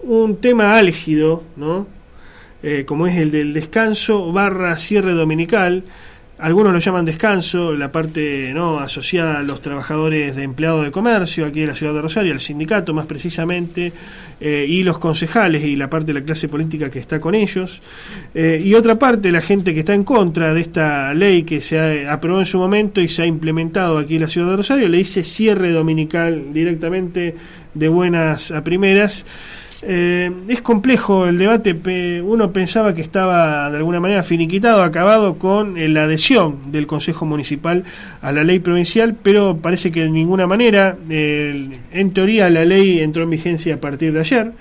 un tema álgido, ¿no? Como es el del descanso / cierre dominical. Algunos lo llaman descanso, la parte no asociada a los trabajadores de empleados de comercio aquí de la ciudad de Rosario, el sindicato más precisamente, y los concejales y la parte de la clase política que está con ellos, y otra parte la gente que está en contra de esta ley que se aprobó en su momento y se ha implementado aquí en la ciudad de Rosario, le dice cierre dominical directamente de buenas a primeras. Es complejo el debate. Uno pensaba que estaba de alguna manera finiquitado, acabado con la adhesión del Consejo Municipal a la ley provincial, pero parece que de ninguna manera. En teoría la ley entró en vigencia a partir de ayer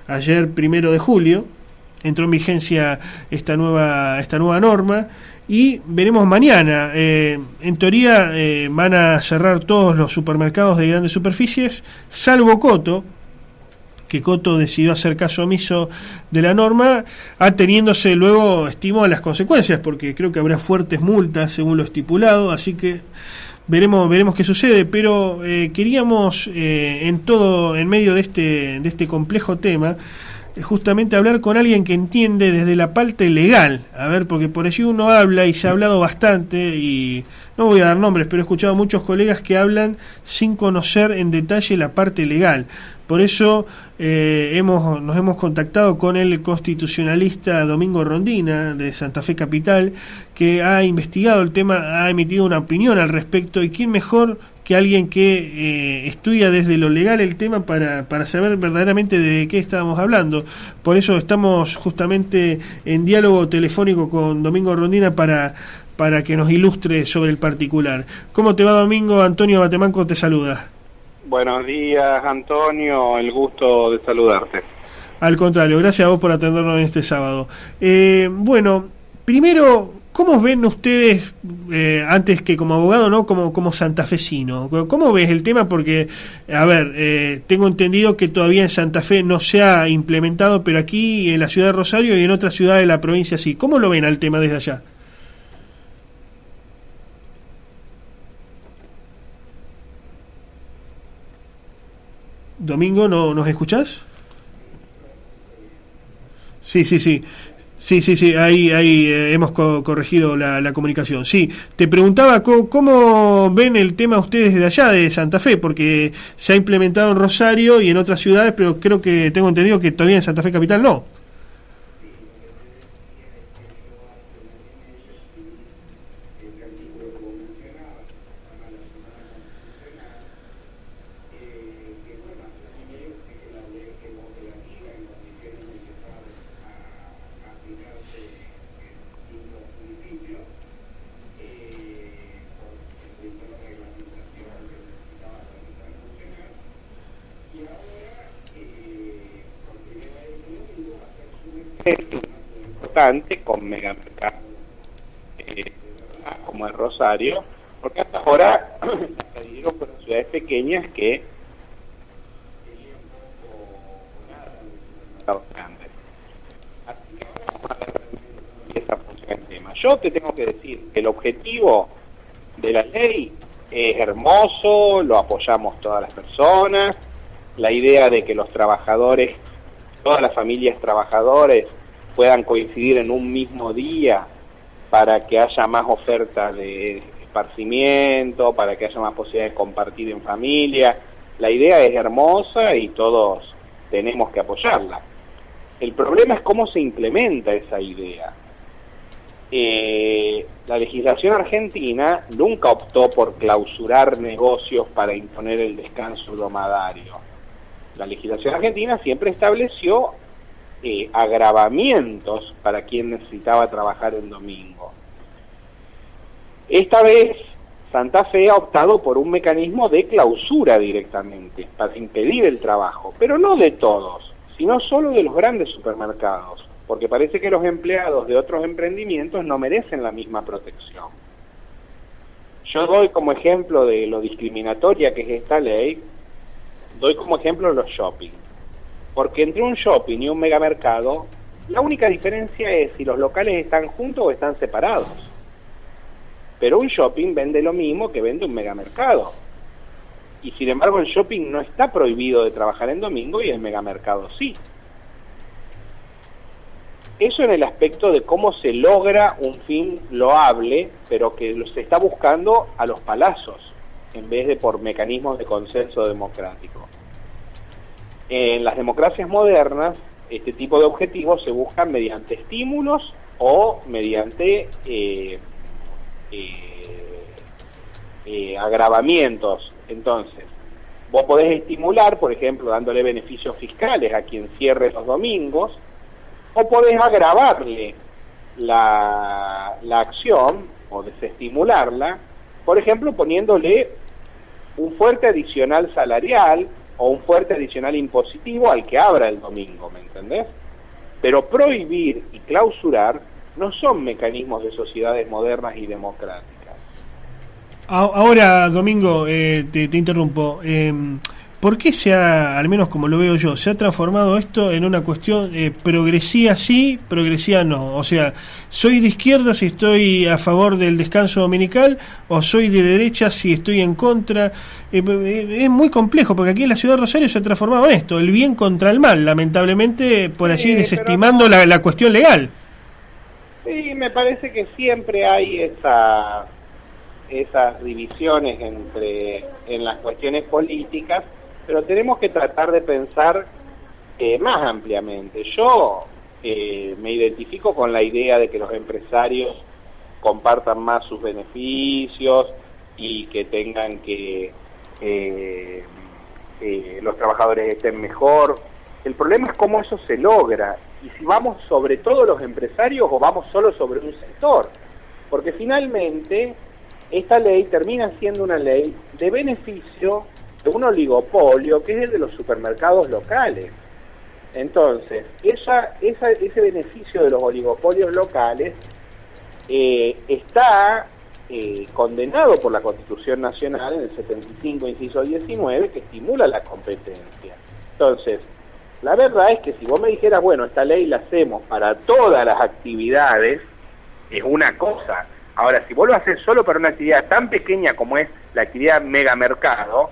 1 de julio, entró en vigencia esta nueva norma. Y veremos mañana, en teoría van a cerrar todos los supermercados de grandes superficies, salvo Coto, que Coto decidió hacer caso omiso de la norma, ateniéndose luego, estimo, a las consecuencias, porque creo que habrá fuertes multas según lo estipulado, así que veremos qué sucede, pero queríamos en medio de este complejo tema, justamente hablar con alguien que entiende desde la parte legal, porque por allí uno habla y se ha hablado bastante, y no voy a dar nombres, pero he escuchado a muchos colegas que hablan sin conocer en detalle la parte legal. Por eso nos hemos contactado con el constitucionalista Domingo Rondina de Santa Fe Capital, que ha investigado el tema, ha emitido una opinión al respecto, y quién mejor que alguien que estudia desde lo legal el tema para saber verdaderamente de qué estábamos hablando. Por eso estamos justamente en diálogo telefónico con Domingo Rondina para que nos ilustre sobre el particular. ¿Cómo te va, Domingo? Antonio Batemanco te saluda. Buenos días, Antonio, el gusto de saludarte. Al contrario, gracias a vos por atendernos en este sábado. Bueno, primero, ¿cómo ven ustedes, antes que como abogado, no como santafesino? ¿Cómo ves el tema? Porque, tengo entendido que todavía en Santa Fe no se ha implementado, pero aquí en la ciudad de Rosario y en otras ciudades de la provincia sí. ¿Cómo lo ven al tema desde allá? Domingo, ¿nos escuchás? Sí, ahí hemos corregido la comunicación. Sí, te preguntaba cómo ven el tema ustedes de allá, de Santa Fe, porque se ha implementado en Rosario y en otras ciudades, pero creo que tengo entendido que todavía en Santa Fe Capital no. Importante con megamercados como el Rosario, porque hasta ahora las que dieron fueron ciudades pequeñas que grandes. Así que vamos a ver si esa funciona el tema. Yo te tengo que decir que el objetivo de la ley es hermoso, lo apoyamos todas las personas, la idea de que los trabajadores, todas las familias trabajadores puedan coincidir en un mismo día para que haya más oferta de esparcimiento, para que haya más posibilidades de compartir en familia. La idea es hermosa y todos tenemos que apoyarla. El problema es cómo se implementa esa idea. La legislación argentina nunca optó por clausurar negocios para imponer el descanso domadario. La legislación argentina siempre estableció agravamientos para quien necesitaba trabajar en domingo. Esta vez Santa Fe ha optado por un mecanismo de clausura directamente para impedir el trabajo, pero no de todos, sino solo de los grandes supermercados, porque parece que los empleados de otros emprendimientos no merecen la misma protección. Yo doy como ejemplo de lo discriminatoria que es esta ley, doy como ejemplo los shopping. Porque entre un shopping y un megamercado, la única diferencia es si los locales están juntos o están separados. Pero un shopping vende lo mismo que vende un megamercado. Y sin embargo el shopping no está prohibido de trabajar en domingo y el megamercado sí. Eso en el aspecto de cómo se logra un fin loable, pero que se está buscando a los palazos, en vez de por mecanismos de consenso democrático. En las democracias modernas, este tipo de objetivos se buscan mediante estímulos o mediante agravamientos. Entonces, vos podés estimular, por ejemplo, dándole beneficios fiscales a quien cierre los domingos, o podés agravarle la acción o desestimularla, por ejemplo, poniéndole un fuerte adicional salarial o un fuerte adicional impositivo al que abra el domingo, ¿me entendés? Pero prohibir y clausurar no son mecanismos de sociedades modernas y democráticas. Ahora, Domingo, te interrumpo. ¿Por qué al menos como lo veo yo, se ha transformado esto en una cuestión progresiva sí, progresiva no? O sea, ¿soy de izquierda si estoy a favor del descanso dominical o soy de derecha si estoy en contra? Es muy complejo porque aquí en la ciudad de Rosario se ha transformado en esto, el bien contra el mal, lamentablemente por allí desestimando la cuestión legal. Sí, me parece que siempre hay esas divisiones en las cuestiones políticas, pero tenemos que tratar de pensar más ampliamente. Yo me identifico con la idea de que los empresarios compartan más sus beneficios y que tengan que los trabajadores estén mejor. El problema es cómo eso se logra y si vamos sobre todos los empresarios o vamos solo sobre un sector, porque finalmente esta ley termina siendo una ley de beneficio de un oligopolio que es el de los supermercados locales. Entonces, ese beneficio de los oligopolios locales está condenado por la Constitución Nacional en el 75, inciso 19, que estimula la competencia. Entonces, la verdad es que si vos me dijeras, bueno, esta ley la hacemos para todas las actividades, es una cosa. Ahora, si vos lo haces solo para una actividad tan pequeña como es la actividad megamercado,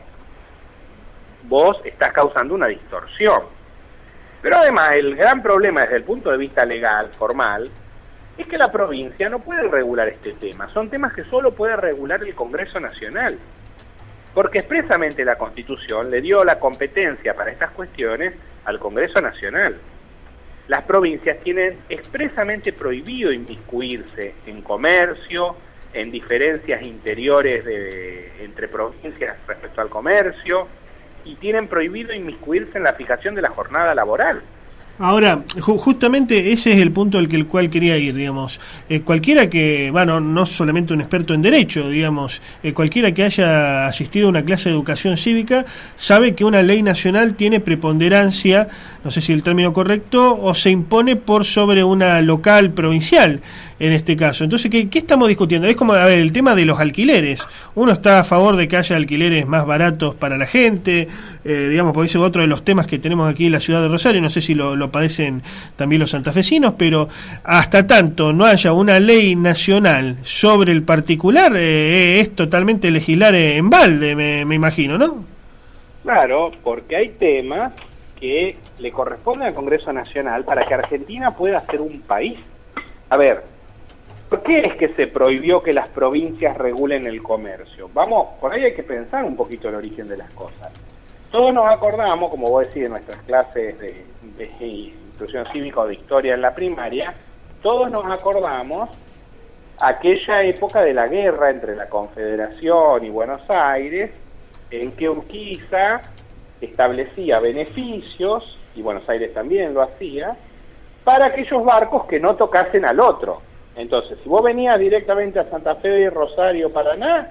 vos estás causando una distorsión. Pero además, el gran problema desde el punto de vista legal, formal, es que la provincia no puede regular este tema. Son temas que solo puede regular el Congreso Nacional. Porque expresamente la Constitución le dio la competencia para estas cuestiones al Congreso Nacional. Las provincias tienen expresamente prohibido inmiscuirse en comercio, en diferencias interiores entre provincias respecto al comercio, y tienen prohibido inmiscuirse en la fijación de la jornada laboral. Ahora, justamente ese es el punto al cual quería ir, digamos. Cualquiera que, bueno, no solamente un experto en derecho, digamos, cualquiera que haya asistido a una clase de educación cívica sabe que una ley nacional tiene preponderancia, no sé si el término correcto, o se impone por sobre una local provincial, en este caso. Entonces, ¿qué estamos discutiendo? Es como, a ver, el tema de los alquileres. Uno está a favor de que haya alquileres más baratos para la gente, digamos, porque ese es otro de los temas que tenemos aquí en la ciudad de Rosario, no sé si lo padecen también los santafesinos, pero hasta tanto no haya una ley nacional sobre el particular, es totalmente legislar en balde, me imagino, ¿no? Claro, porque hay temas que le corresponden al Congreso Nacional para que Argentina pueda ser un país. A ver, ¿por qué es que se prohibió que las provincias regulen el comercio? Vamos, por ahí hay que pensar un poquito el origen de las cosas. Todos nos acordamos, como vos decís, en nuestras clases de instrucción cívica o de historia en la primaria, todos nos acordamos aquella época de la guerra entre la Confederación y Buenos Aires, en que Urquiza establecía beneficios, y Buenos Aires también lo hacía, para aquellos barcos que no tocasen al otro. Entonces, si vos venías directamente a Santa Fe, Rosario, Paraná,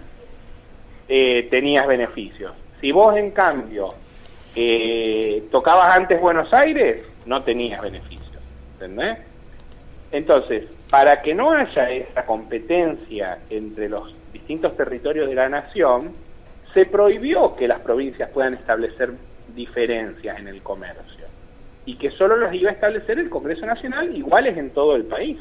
tenías beneficios. Si vos, en cambio, tocabas antes Buenos Aires, no tenías beneficios, ¿entendés? Entonces, para que no haya esa competencia entre los distintos territorios de la nación, se prohibió que las provincias puedan establecer diferencias en el comercio, y que solo los iba a establecer el Congreso Nacional, iguales en todo el país.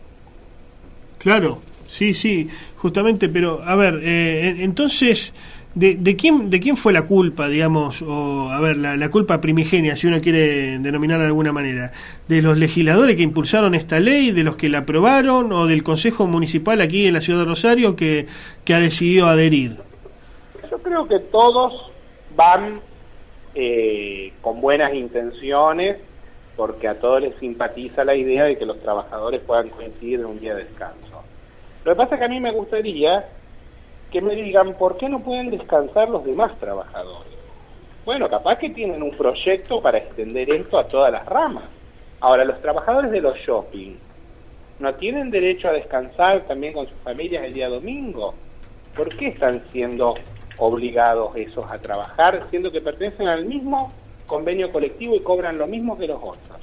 Claro, sí, justamente, pero a ver, entonces ¿De quién fue la culpa, digamos, o a ver, la culpa primigenia, si uno quiere denominar de alguna manera? ¿De los legisladores que impulsaron esta ley, de los que la aprobaron, o del Consejo Municipal aquí en la ciudad de Rosario que ha decidido adherir? Yo creo que todos van con buenas intenciones, porque a todos les simpatiza la idea de que los trabajadores puedan coincidir en un día de descanso. Lo que pasa es que a mí me gustaría que me digan por qué no pueden descansar los demás trabajadores. Bueno, capaz que tienen un proyecto para extender esto a todas las ramas. Ahora, los trabajadores de los shopping, ¿no tienen derecho a descansar también con sus familias el día domingo? ¿Por qué están siendo obligados esos a trabajar, siendo que pertenecen al mismo convenio colectivo y cobran lo mismo que los otros?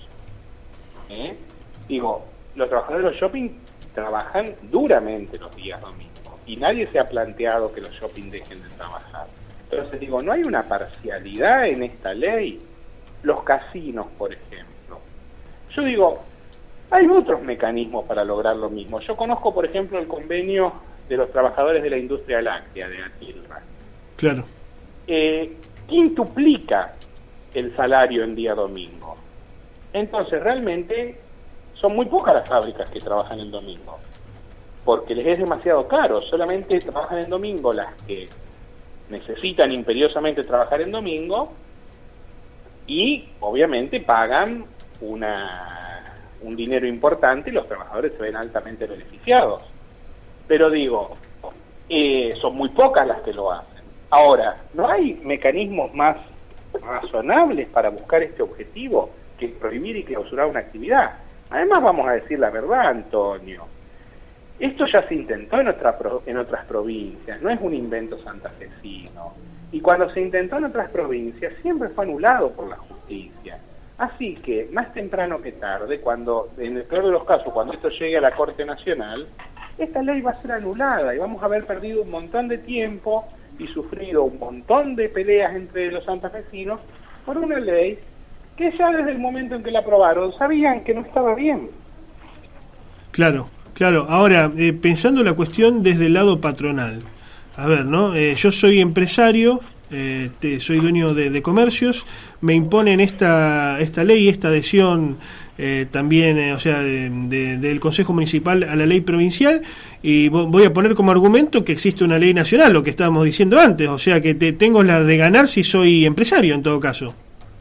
Digo, los trabajadores de los shopping trabajan duramente los días domingos y nadie se ha planteado que los shopping dejen de trabajar. Entonces digo, no hay una parcialidad en esta ley. Los casinos, por ejemplo. Yo digo, hay otros mecanismos para lograr lo mismo. Yo conozco, por ejemplo, el convenio de los trabajadores de la industria láctea de Atilra. Claro. Quintuplica el salario en día domingo. Entonces, realmente son muy pocas las fábricas que trabajan el domingo, porque les es demasiado caro. Solamente trabajan el domingo las que necesitan imperiosamente trabajar el domingo y obviamente pagan un dinero importante y los trabajadores se ven altamente beneficiados. Pero digo, son muy pocas las que lo hacen. Ahora, ¿no hay mecanismos más razonables para buscar este objetivo que prohibir y clausurar una actividad? Además, vamos a decir la verdad, Antonio. Esto ya se intentó en otras provincias, no es un invento santafesino. Y cuando se intentó en otras provincias, siempre fue anulado por la justicia. Así que, más temprano que tarde, en el peor de los casos, cuando esto llegue a la Corte Nacional, esta ley va a ser anulada y vamos a haber perdido un montón de tiempo y sufrido un montón de peleas entre los santafesinos por una ley que ya desde el momento en que la aprobaron sabían que no estaba bien. Claro. Ahora, pensando la cuestión desde el lado patronal, a ver, ¿no? Yo soy empresario, soy dueño de comercios, me imponen esta ley, esta adhesión también, o sea, del Consejo Municipal a la ley provincial, y voy a poner como argumento que existe una ley nacional, lo que estábamos diciendo antes, o sea que tengo la de ganar si soy empresario en todo caso.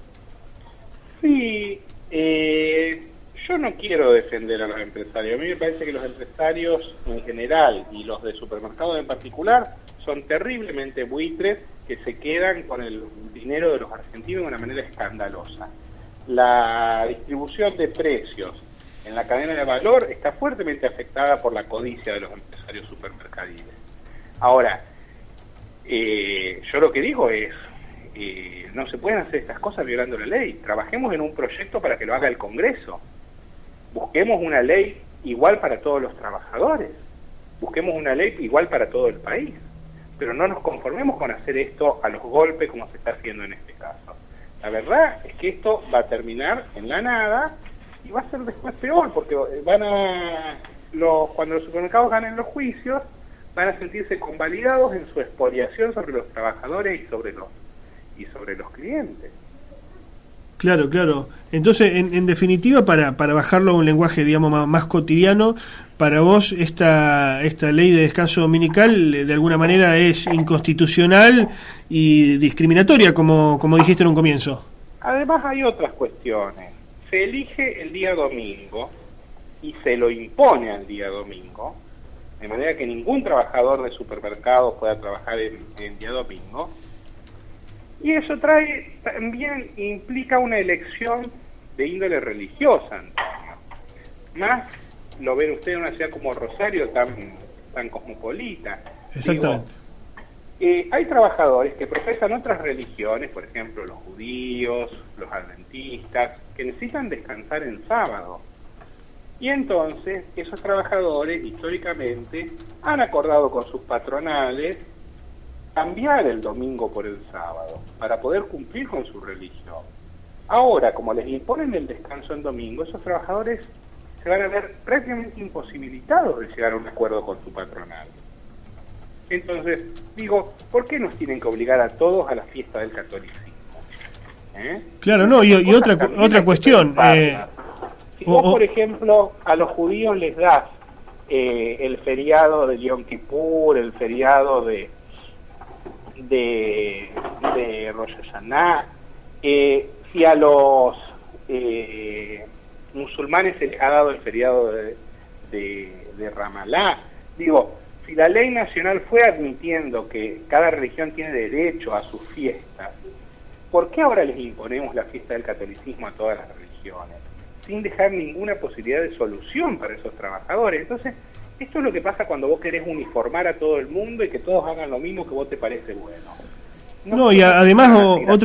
Sí, yo no quiero defender a los empresarios. A mí me parece que los empresarios en general y los de supermercados en particular son terriblemente buitres que se quedan con el dinero de los argentinos de una manera escandalosa. La distribución de precios en la cadena de valor está fuertemente afectada por la codicia de los empresarios supermercadiles. Ahora, yo lo que digo es, no se pueden hacer estas cosas violando la ley. Trabajemos en un proyecto para que lo haga el Congreso. Busquemos una ley igual para todos los trabajadores. Busquemos una ley igual para todo el país. Pero no nos conformemos con hacer esto a los golpes como se está haciendo en este caso. La verdad es que esto va a terminar en la nada y va a ser después peor, porque cuando los supermercados ganen los juicios, van a sentirse convalidados en su expoliación sobre los trabajadores y sobre los clientes. Claro. Entonces, en definitiva, para bajarlo a un lenguaje, digamos, más cotidiano, para vos esta ley de descanso dominical de alguna manera es inconstitucional y discriminatoria, como dijiste en un comienzo. Además hay otras cuestiones. Se elige el día domingo y se lo impone al día domingo, de manera que ningún trabajador de supermercado pueda trabajar en día domingo. Y eso también implica una elección de índole religiosa, Antonio. Más lo ven ustedes en una ciudad como Rosario, tan cosmopolita. Exactamente. Hay trabajadores que profesan otras religiones, por ejemplo los judíos, los adventistas, que necesitan descansar en sábado. Y entonces esos trabajadores históricamente han acordado con sus patronales cambiar el domingo por el sábado para poder cumplir con su religión. Ahora, como les imponen el descanso en domingo, esos trabajadores se van a ver prácticamente imposibilitados de llegar a un acuerdo con su patronal. Entonces, digo, ¿por qué nos tienen que obligar a todos a la fiesta del catolicismo? Claro, no, y otra cuestión. Si vos, por ejemplo, a los judíos les das el feriado de Yom Kippur, el feriado de Rosh Hashanah, si a los musulmanes se les ha dado el feriado de Ramalá, digo, si la ley nacional fue admitiendo que cada religión tiene derecho a sus fiestas, ¿por qué ahora les imponemos la fiesta del catolicismo a todas las religiones? Sin dejar ninguna posibilidad de solución para esos trabajadores. Entonces, esto es lo que pasa cuando vos querés uniformar a todo el mundo y que todos hagan lo mismo que vos te parece bueno. No, y además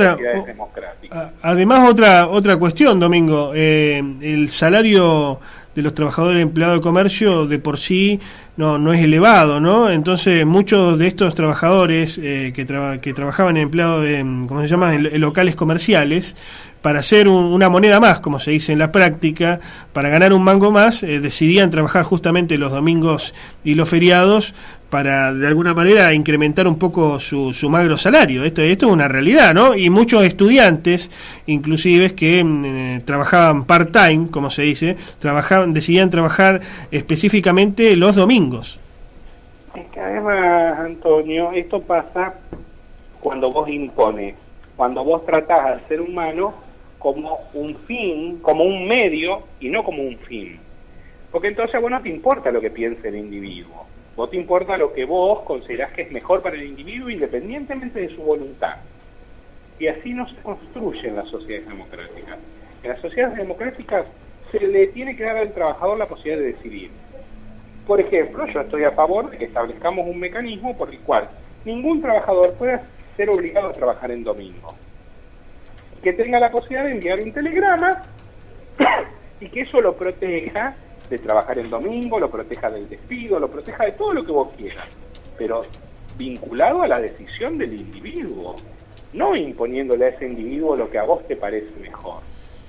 otra cuestión, Domingo, el salario de los trabajadores empleados de comercio de por sí no es elevado, ¿no? Entonces muchos de estos trabajadores que trabajaban en empleados, ¿cómo se llama?, en locales comerciales, para hacer una moneda más, como se dice en la práctica, para ganar un mango más, decidían trabajar justamente los domingos y los feriados para de alguna manera incrementar un poco su magro salario. Esto es una realidad, ¿no? Y muchos estudiantes, inclusive, que trabajaban part-time, como se dice, decidían trabajar específicamente los domingos. Es que además, Antonio, esto pasa cuando vos impones, cuando vos tratás al ser humano como un fin, como un medio y no como un fin. Porque entonces a vos no te importa lo que piense el individuo. Vos te importa lo que vos considerás que es mejor para el individuo independientemente de su voluntad. Y así no se construyen las sociedades democráticas. En las sociedades democráticas se le tiene que dar al trabajador la posibilidad de decidir. Por ejemplo, yo estoy a favor de que establezcamos un mecanismo por el cual ningún trabajador pueda ser obligado a trabajar en domingo. Que tenga la posibilidad de enviar un telegrama y que eso lo proteja de trabajar el domingo, lo proteja del despido, lo proteja de todo lo que vos quieras, pero vinculado a la decisión del individuo, no imponiéndole a ese individuo lo que a vos te parece mejor.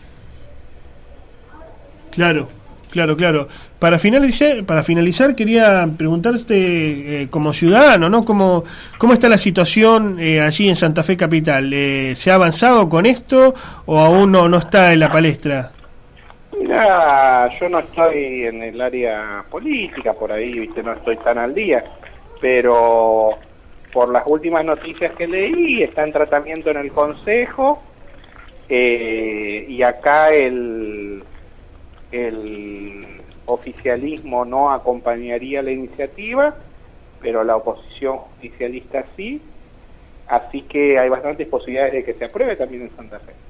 Claro. Para finalizar quería preguntarte como ciudadano, ¿no? ¿Cómo está la situación allí en Santa Fe Capital? ¿Se ha avanzado con esto o aún no está en la palestra? Mira, yo no estoy en el área política, por ahí, viste, no estoy tan al día, pero por las últimas noticias que leí, está en tratamiento en el Consejo, y acá el oficialismo no acompañaría la iniciativa, pero la oposición justicialista sí, así que hay bastantes posibilidades de que se apruebe también en Santa Fe.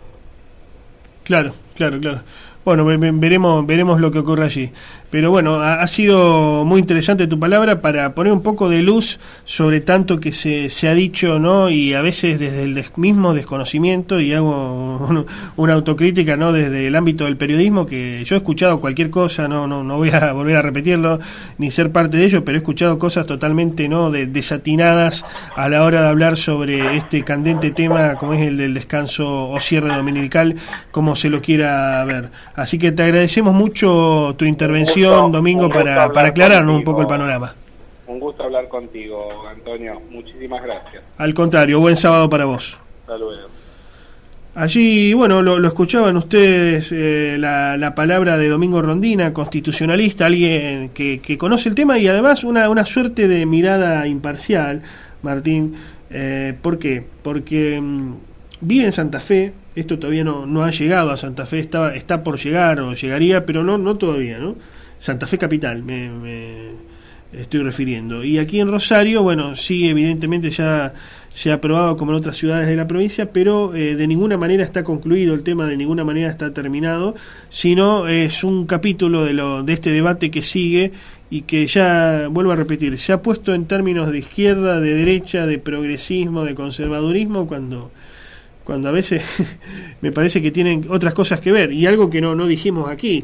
Claro. Bueno, veremos lo que ocurre allí. Pero bueno, ha sido muy interesante tu palabra para poner un poco de luz sobre tanto que se ha dicho, ¿no? Y a veces desde el mismo desconocimiento, y hago una autocrítica, ¿no? Desde el ámbito del periodismo, que yo he escuchado cualquier cosa, no voy a volver a repetirlo ni ser parte de ello, pero he escuchado cosas totalmente desatinadas a la hora de hablar sobre este candente tema como es el del descanso o cierre dominical, como se lo quiera ver. Así que te agradecemos mucho tu intervención, Domingo, para aclararnos un poco el panorama. Un gusto hablar contigo, Antonio. Muchísimas gracias. Al contrario, buen sábado para vos. Hasta luego. Allí, bueno, lo escuchaban ustedes, la palabra de Domingo Rondina, constitucionalista, alguien que conoce el tema y además una suerte de mirada imparcial, Martín. ¿Por qué? Porque vive en Santa Fe. Esto todavía no ha llegado a Santa Fe, está por llegar o llegaría, pero no todavía, ¿no? Santa Fe Capital me estoy refiriendo. Y aquí en Rosario, bueno, sí, evidentemente ya se ha aprobado como en otras ciudades de la provincia, pero de ninguna manera está concluido el tema, de ninguna manera está terminado, sino es un capítulo de este debate que sigue y que ya, vuelvo a repetir, se ha puesto en términos de izquierda, de derecha, de progresismo, de conservadurismo, cuando a veces me parece que tienen otras cosas que ver. Y algo que no dijimos aquí,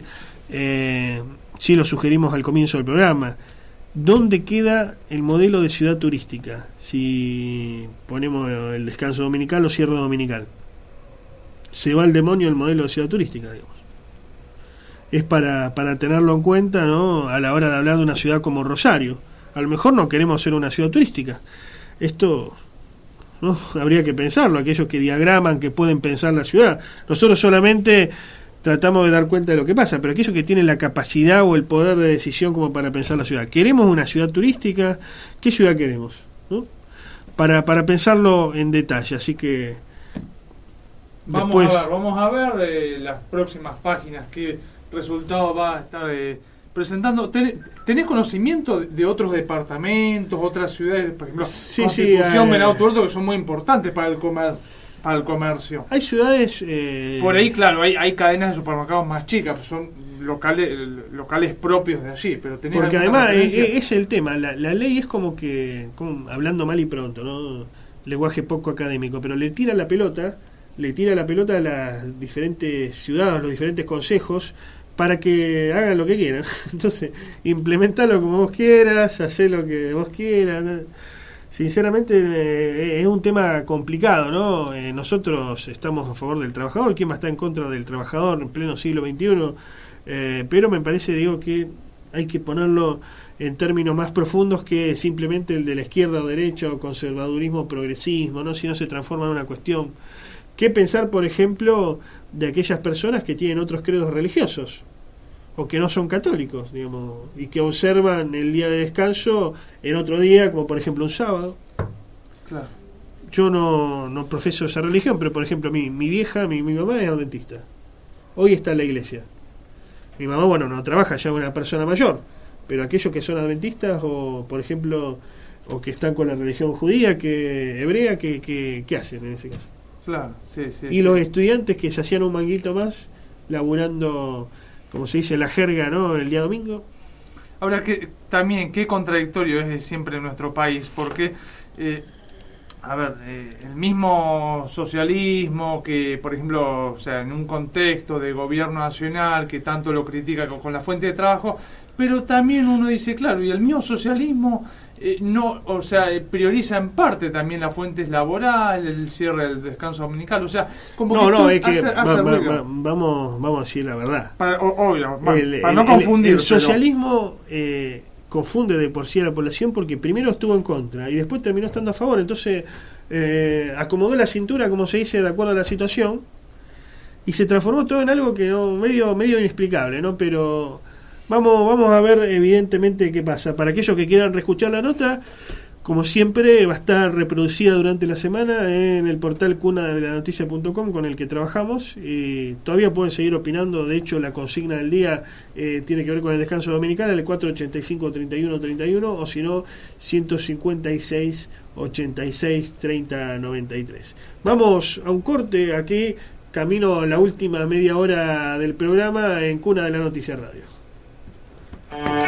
sí lo sugerimos al comienzo del programa: ¿dónde queda el modelo de ciudad turística si ponemos el descanso dominical o cierre dominical? Se va al demonio el modelo de ciudad turística, digamos. Es para tenerlo en cuenta, ¿no?, a la hora de hablar de una ciudad como Rosario, A lo mejor no queremos ser una ciudad turística. Esto, ¿no? Habría que pensarlo, aquellos que diagraman, que pueden pensar la ciudad. Nosotros solamente tratamos de dar cuenta de lo que pasa, pero aquellos que tienen la capacidad o el poder de decisión como para pensar la ciudad. ¿Queremos una ciudad turística? ¿Qué ciudad queremos? ¿No? Para pensarlo en detalle, así que vamos a ver las próximas páginas, qué resultado va a estar presentando. ¿Tenés conocimiento de otros departamentos, otras ciudades, por ejemplo, Constitución, Venado Tuerto, que son muy importantes para el comercio? Hay ciudades... Por ahí, claro, hay cadenas de supermercados más chicas, pues son locales propios de allí, pero porque además es el tema, la ley es como que, hablando mal y pronto, ¿no? Lenguaje poco académico, pero le tira la pelota a las diferentes ciudades, a los diferentes consejos, para que hagan lo que quieran. Entonces, implementalo como vos quieras, hacé lo que vos quieras. Sinceramente, es un tema complicado, ¿no? Nosotros estamos a favor del trabajador. ¿Quién va a estar en contra del trabajador en pleno siglo XXI? Pero me parece, que hay que ponerlo en términos más profundos que simplemente el de la izquierda o derecha, o conservadurismo o progresismo, ¿no? Si no se transforma en una cuestión. ¿Qué pensar, por ejemplo, de aquellas personas que tienen otros credos religiosos o que no son católicos, digamos, y que observan el día de descanso en otro día, como por ejemplo un sábado? Claro. Yo no profeso esa religión, pero por ejemplo mi vieja, mi mamá es adventista. Hoy está en la iglesia. Mi mamá, no trabaja, ya es una persona mayor, pero aquellos que son adventistas o, por ejemplo, o que están con la religión judía, hebrea, ¿qué hacen en ese caso? Claro, sí. Y los estudiantes que se hacían un manguito más laburando, como se dice, la jerga, ¿no?, el día domingo. Ahora, que también qué contradictorio es siempre en nuestro país, porque el mismo socialismo que, por ejemplo, o sea, en un contexto de gobierno nacional que tanto lo critica con la fuente de trabajo, pero también uno dice, claro, y el mismo socialismo no, o sea, prioriza en parte también las fuentes laborales, el cierre del descanso dominical, o sea, como es que vamos a decir la verdad. Para no confundir. El socialismo confunde de por sí a la población, porque primero estuvo en contra y después terminó estando a favor. Entonces acomodó la cintura, como se dice, de acuerdo a la situación, y se transformó todo en algo que medio inexplicable, ¿no? Pero vamos a ver evidentemente qué pasa. Para aquellos que quieran reescuchar la nota, como siempre, va a estar reproducida durante la semana en el portal cunadelanoticia.com con el que trabajamos, y todavía pueden seguir opinando. De hecho, la consigna del día tiene que ver con el descanso dominical, el 485-31-31, o si no, 156-86-30-93. Vamos a un corte aquí, camino a la última media hora del programa en Cuna de la Noticia Radio.